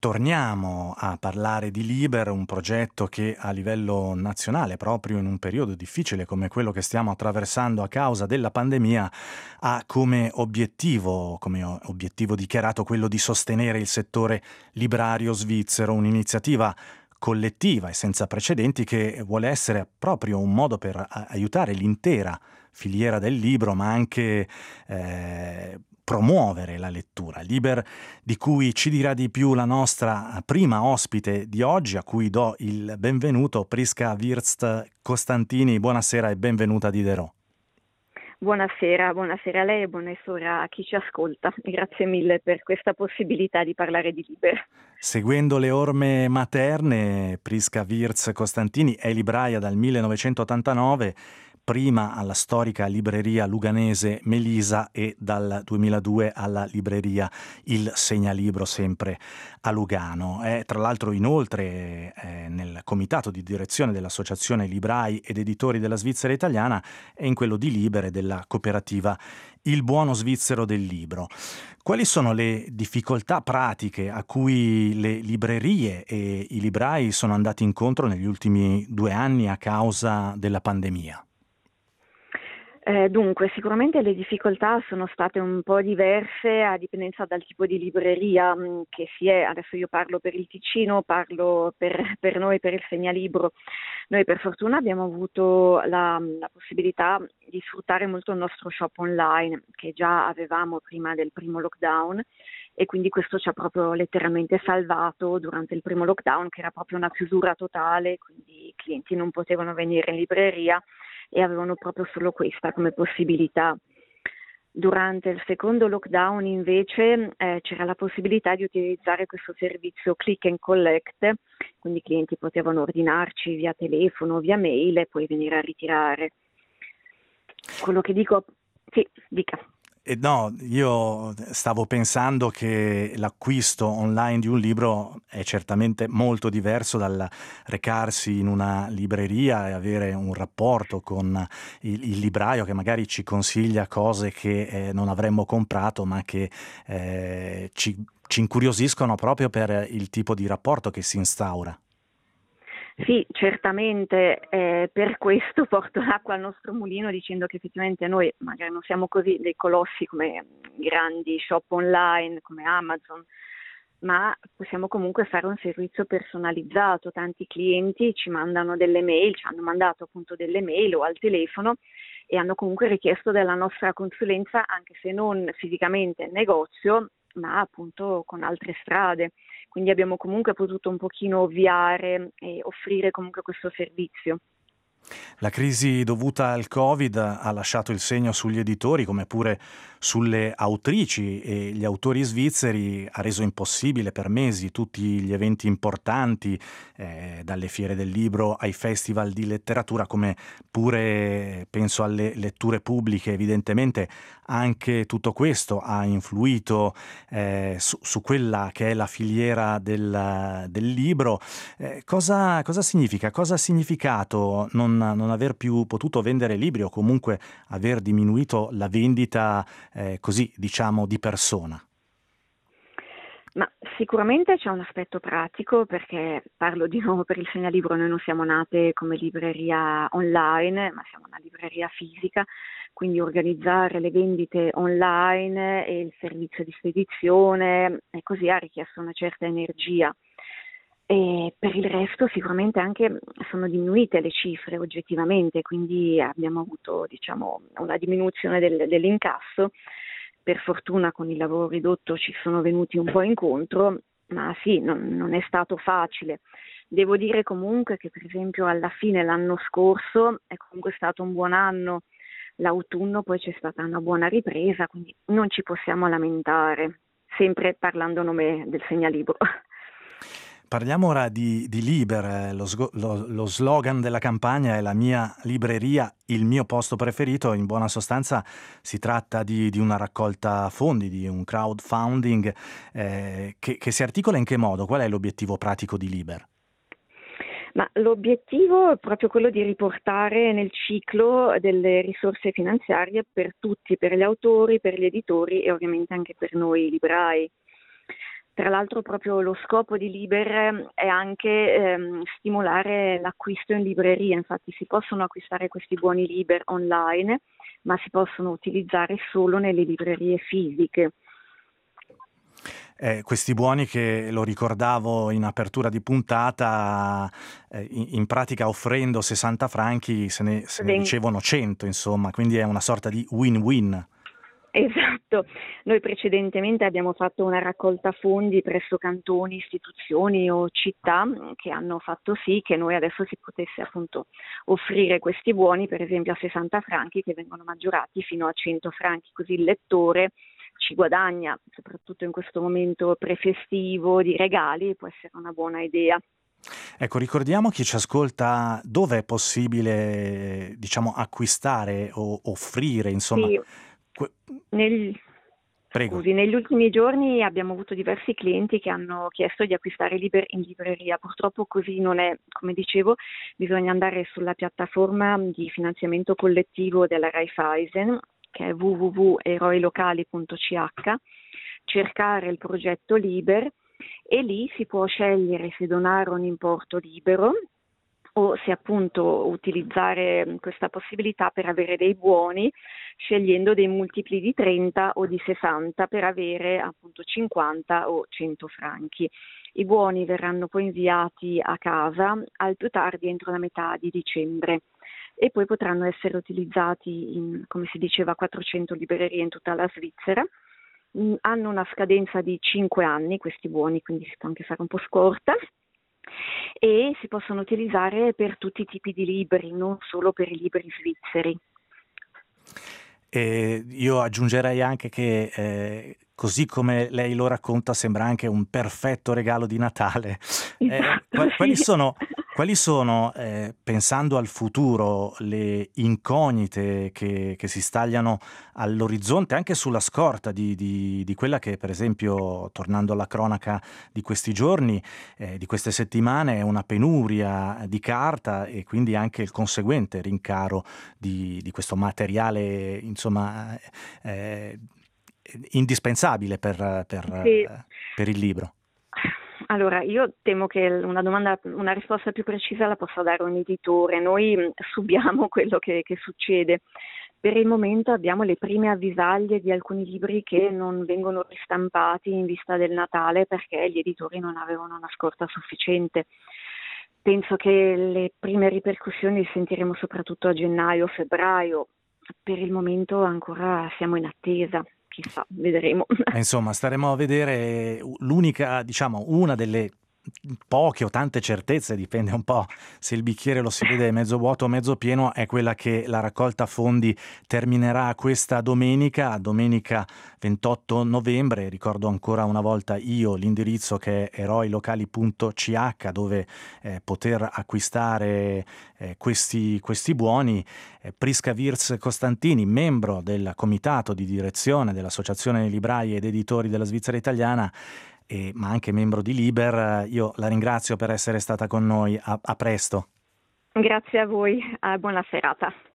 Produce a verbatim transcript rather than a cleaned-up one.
Torniamo a parlare di Liber, un progetto che a livello nazionale, proprio in un periodo difficile come quello che stiamo attraversando a causa della pandemia, ha come obiettivo, come o- obiettivo dichiarato quello di sostenere il settore librario svizzero, un'iniziativa collettiva e senza precedenti che vuole essere proprio un modo per a- aiutare l'intera filiera del libro, ma anche eh, promuovere la lettura. Liber di cui ci dirà di più la nostra prima ospite di oggi, a cui do il benvenuto, Prisca Wirst Costantini. Buonasera e benvenuta a Diderot. Buonasera, buonasera a lei e buonasera a chi ci ascolta. Grazie mille per questa possibilità di parlare di Liber. Seguendo le orme materne, Prisca Wirz Costantini è libraia dal millenovecentottantanove, prima alla storica libreria luganese Melisa e dal duemiladue alla libreria Il Segnalibro, sempre a Lugano. È tra l'altro inoltre eh, nel comitato di direzione dell'Associazione Librai ed Editori della Svizzera Italiana e in quello di Liber e della cooperativa Il Buono Svizzero del Libro. Quali sono le difficoltà pratiche a cui le librerie e i librai sono andati incontro negli ultimi due anni a causa della pandemia? Eh, dunque, sicuramente le difficoltà sono state un po' diverse a dipendenza dal tipo di libreria mh, che si è. Adesso io parlo per il Ticino, parlo per, per noi, per il Segnalibro. Noi per fortuna abbiamo avuto la, la possibilità di sfruttare molto il nostro shop online, che già avevamo prima del primo lockdown, e quindi questo ci ha proprio letteralmente salvato durante il primo lockdown, che era proprio una chiusura totale, quindi i clienti non potevano venire in libreria e avevano proprio solo questa come possibilità. Durante il secondo lockdown invece eh, c'era la possibilità di utilizzare questo servizio click and collect, quindi i clienti potevano ordinarci via telefono, via mail e poi venire a ritirare. Quello che dico, sì, dica. E no, io stavo pensando che l'acquisto online di un libro è certamente molto diverso dal recarsi in una libreria e avere un rapporto con il, il libraio che magari ci consiglia cose che eh, non avremmo comprato, ma che eh, ci, ci incuriosiscono proprio per il tipo di rapporto che si instaura. Sì, certamente, eh, per questo porto l'acqua al nostro mulino dicendo che effettivamente noi magari non siamo così dei colossi come grandi shop online come Amazon, ma possiamo comunque fare un servizio personalizzato. Tanti clienti ci mandano delle mail, ci hanno mandato appunto delle mail o al telefono e hanno comunque richiesto della nostra consulenza, anche se non fisicamente in negozio, ma appunto con altre strade. Quindi abbiamo comunque potuto un pochino ovviare e offrire comunque questo servizio. La crisi dovuta al Covid ha lasciato il segno sugli editori come pure sulle autrici e gli autori svizzeri, ha reso impossibile per mesi tutti gli eventi importanti, eh, dalle fiere del libro ai festival di letteratura, come pure penso alle letture pubbliche. Evidentemente anche tutto questo ha influito eh, su, su quella che è la filiera del, del libro. Eh, cosa, cosa significa? Cosa ha significato non, non aver più potuto vendere libri o comunque aver diminuito la vendita eh, così, diciamo, di persona? Ma sicuramente c'è un aspetto pratico, perché parlo di nuovo per il Segnalibro, noi non siamo nate come libreria online, ma siamo una libreria fisica, quindi organizzare le vendite online e il servizio di spedizione e così ha richiesto una certa energia. E per il resto sicuramente anche sono diminuite le cifre oggettivamente, quindi abbiamo avuto, diciamo, una diminuzione del- dell'incasso. Per fortuna con il lavoro ridotto ci sono venuti un po' incontro, ma sì, non, non è stato facile. Devo dire comunque che per esempio alla fine l'anno scorso è comunque stato un buon anno, l'autunno poi c'è stata una buona ripresa, quindi non ci possiamo lamentare, sempre parlando a nome del Segnalibro. Parliamo ora di, di Liber, eh, lo, sgo- lo- lo slogan della campagna è la mia libreria, il mio posto preferito. In buona sostanza si tratta di, di una raccolta fondi, di un crowdfunding eh, che, che si articola in che modo? Qual è l'obiettivo pratico di Liber? Ma l'obiettivo è proprio quello di riportare nel ciclo delle risorse finanziarie per tutti, per gli autori, per gli editori e ovviamente anche per noi librai. Tra l'altro proprio lo scopo di Liber è anche ehm, stimolare l'acquisto in libreria, infatti si possono acquistare questi buoni Liber online, ma si possono utilizzare solo nelle librerie fisiche. Eh, questi buoni che, lo ricordavo in apertura di puntata, eh, in, in pratica offrendo sessanta franchi se ne, se ne Ven- ricevono cento, insomma, quindi è una sorta di win-win. Esatto, noi precedentemente abbiamo fatto una raccolta fondi presso cantoni, istituzioni o città che hanno fatto sì che noi adesso si potesse appunto offrire questi buoni, per esempio a sessanta franchi che vengono maggiorati fino a cento franchi, così il lettore ci guadagna, soprattutto in questo momento prefestivo di regali, può essere una buona idea. Ecco, ricordiamo chi ci ascolta dove è possibile, diciamo, acquistare o offrire, insomma. Sì, que- nel- Prego. scusi, negli ultimi giorni abbiamo avuto diversi clienti che hanno chiesto di acquistare liber- in libreria. Purtroppo così non è, come dicevo, bisogna andare sulla piattaforma di finanziamento collettivo della Raiffeisen, che è w w w punto eroilocali punto c h, cercare il progetto Liber e lì si può scegliere se donare un importo libero o se appunto utilizzare questa possibilità per avere dei buoni, scegliendo dei multipli di trenta o di sessanta per avere appunto cinquanta o cento franchi. I buoni verranno poi inviati a casa al più tardi entro la metà di dicembre e poi potranno essere utilizzati in, come si diceva, quattrocento librerie in tutta la Svizzera. Mm, Hanno una scadenza di cinque anni questi buoni, quindi si può anche fare un po' scorta e si possono utilizzare per tutti i tipi di libri, non solo per i libri svizzeri. E io aggiungerei anche che, eh, così come lei lo racconta, sembra anche un perfetto regalo di Natale. Eh, Esatto, qual- quali sì. sono, quali sono, eh, pensando al futuro, le incognite che, che si stagliano all'orizzonte, anche sulla scorta di, di- di quella che, per esempio, tornando alla cronaca di questi giorni, eh, di queste settimane, è una penuria di carta e quindi anche il conseguente rincaro di, di questo materiale, insomma, eh, indispensabile per, Sì. per, per il libro. Allora, io temo che una domanda, una risposta più precisa la possa dare un editore. Noi mh, subiamo quello che, che succede. Per il momento abbiamo le prime avvisaglie di alcuni libri che non vengono ristampati in vista del Natale perché gli editori non avevano una scorta sufficiente. Penso che le prime ripercussioni le sentiremo soprattutto a gennaio, febbraio. Per il momento ancora siamo in attesa, chissà, vedremo. E insomma, staremo a vedere. L'unica, diciamo, una delle poche o tante certezze, dipende un po' se il bicchiere lo si vede mezzo vuoto o mezzo pieno, è quella che la raccolta fondi terminerà questa domenica, domenica ventotto novembre. Ricordo ancora una volta io l'indirizzo che è eroilocali punto c h, dove eh, poter acquistare eh, questi, questi buoni. Eh, Prisca Wirz Costantini, membro del comitato di direzione dell'Associazione Librai ed Editori della Svizzera Italiana, e, ma anche membro di Liber, io la ringrazio per essere stata con noi. A, a presto. Grazie a voi, eh, buona serata.